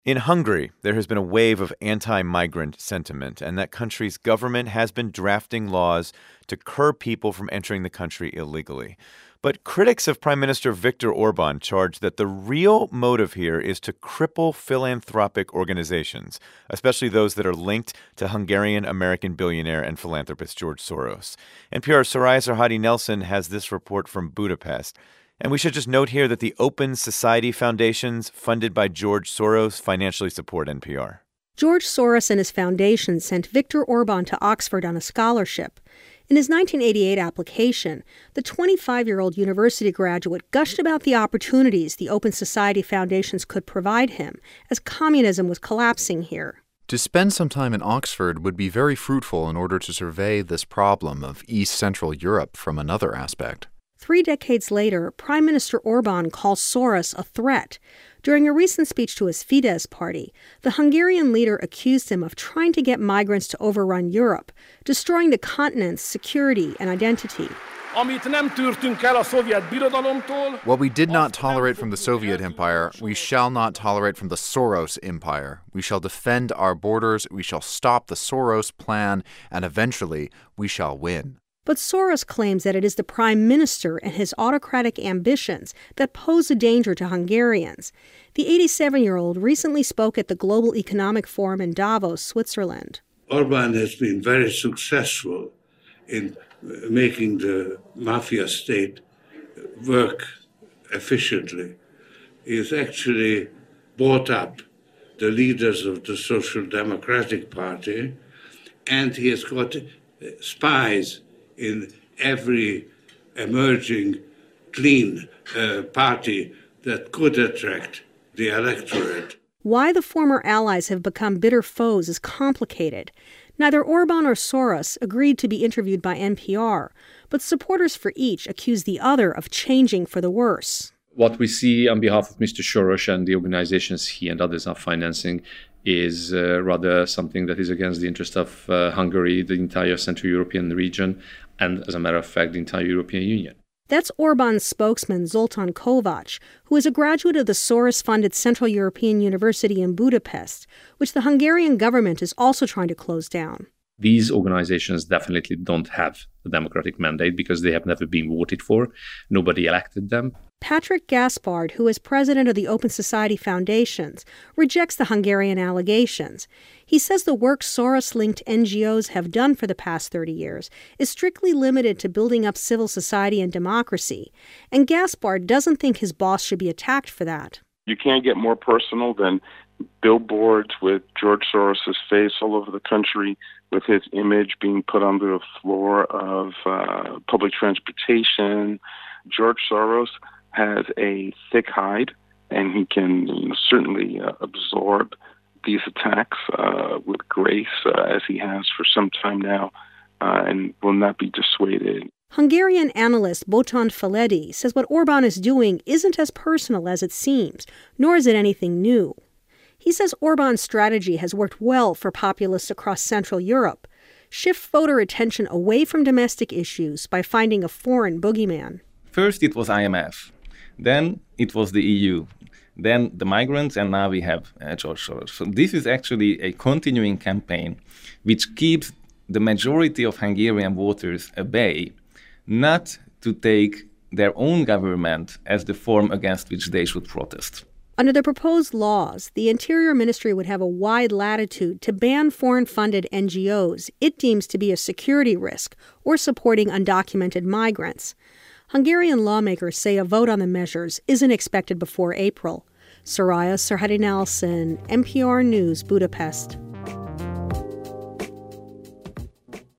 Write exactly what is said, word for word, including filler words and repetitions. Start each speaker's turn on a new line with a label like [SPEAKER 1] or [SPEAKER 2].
[SPEAKER 1] In Hungary, there has been a wave of anti-migrant sentiment, and that country's government has been drafting laws to curb people from entering the country illegally. But critics of Prime Minister Viktor Orban charge that the real motive here is to cripple philanthropic organizations, especially those that are linked to Hungarian-American billionaire and philanthropist George Soros. N P R's Soraya Sarhadi Nelson has this report from Budapest. And we should just note here that the Open Society Foundations, funded by George Soros, financially support N P R.
[SPEAKER 2] George Soros and his foundation sent Viktor Orban to Oxford on a scholarship. In his nineteen eighty-eight application, the twenty-five-year-old university graduate gushed about the opportunities the Open Society Foundations could provide him as communism was collapsing here.
[SPEAKER 3] To spend some time in Oxford would be very fruitful in order to survey this problem of East Central Europe from another aspect.
[SPEAKER 2] Three decades later, Prime Minister Orban calls Soros a threat. During a recent speech to his Fidesz party, the Hungarian leader accused him of trying to get migrants to overrun Europe, destroying the continent's security and identity.
[SPEAKER 3] What we did not tolerate from the Soviet Empire, we shall not tolerate from the Soros Empire. We shall defend our borders, we shall stop the Soros plan, and eventually we shall win.
[SPEAKER 2] But Soros claims that it is the prime minister and his autocratic ambitions that pose a danger to Hungarians. The eighty-seven-year-old recently spoke at the Global Economic Forum in Davos, Switzerland.
[SPEAKER 4] Orban has been very successful in making the mafia state work efficiently. He has actually bought up the leaders of the Social Democratic Party, and he has got spies in every emerging clean uh, party that could attract the electorate.
[SPEAKER 2] Why the former allies have become bitter foes is complicated. Neither Orban or Soros agreed to be interviewed by N P R, but supporters for each accuse the other of changing for the worse.
[SPEAKER 5] What we see on behalf of Mister Soros and the organizations he and others are financing is uh, rather something that is against the interest of uh, Hungary, the entire Central European region, and, as a matter of fact, the entire European Union.
[SPEAKER 2] That's Orban's spokesman, Zoltán Kovács, who is a graduate of the Soros-funded Central European University in Budapest, which the Hungarian government is also trying to close down.
[SPEAKER 5] These organizations definitely don't have a democratic mandate because they have never been voted for. Nobody elected them.
[SPEAKER 2] Patrick Gaspard, who is president of the Open Society Foundations, rejects the Hungarian allegations. He says the work Soros-linked N G Os have done for the past thirty years is strictly limited to building up civil society and democracy, and Gaspard doesn't think his boss should be attacked for that.
[SPEAKER 6] You can't get more personal than billboards with George Soros' face all over the country, with his image being put on the floor of uh, public transportation. George Soros has a thick hide, and he can you know, certainly uh, absorb these attacks uh, with grace, uh, as he has for some time now, uh, and will not be dissuaded.
[SPEAKER 2] Hungarian analyst Botond Feledi says what Orban is doing isn't as personal as it seems, nor is it anything new. He says Orban's strategy has worked well for populists across Central Europe. Shift voter attention away from domestic issues by finding a foreign boogeyman.
[SPEAKER 7] First it was I M F, then it was the E U, then the migrants, and now we have uh, George Soros. So this is actually a continuing campaign which keeps the majority of Hungarian voters at bay, not to take their own government as the form against which they should protest.
[SPEAKER 2] Under the proposed laws, the Interior Ministry would have a wide latitude to ban foreign-funded N G Os it deems to be a security risk or supporting undocumented migrants. Hungarian lawmakers say a vote on the measures isn't expected before April. Soraya Sarhadi Nelson, N P R News, Budapest.